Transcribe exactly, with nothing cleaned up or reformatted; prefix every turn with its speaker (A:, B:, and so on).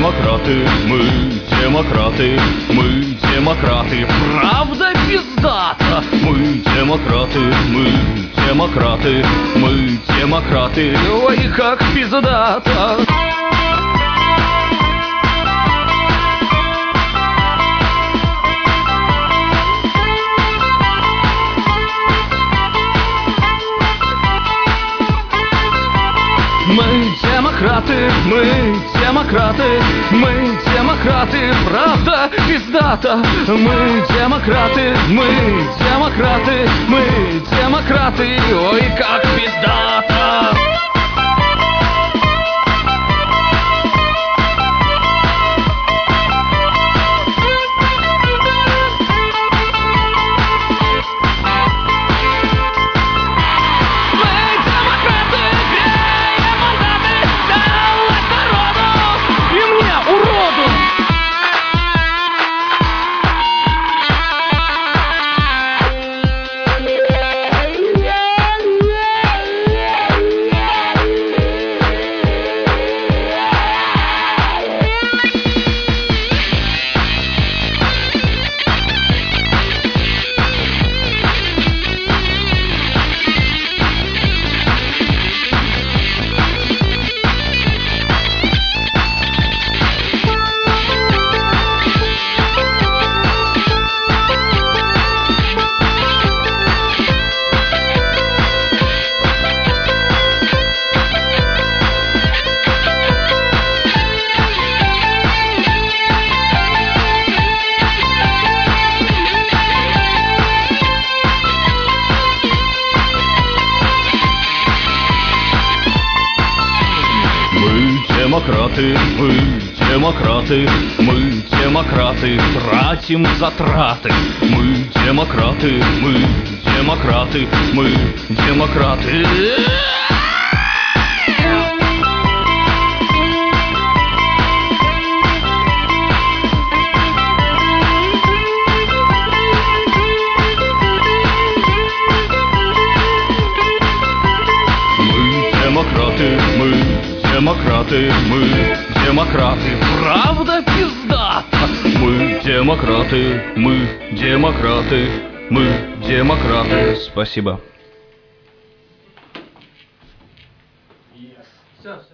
A: демократы, мы демократы, мы демократы, правда пиздата. Мы демократы, мы демократы, мы демократы, ой, как пиздата. Мы демократы, мы демократы, мы демократы, правда пиздата. Мы демократы, мы демократы, мы демократы, ой, как пиздата. Демократы, мы демократы, мы демократы, тратим затраты. Мы демократы, мы демократы, мы демократы. Демократы, мы демократы, мы демократы, правда пиздата. Мы демократы, мы демократы, мы демократы. Спасибо.
B: Yes. Все, все.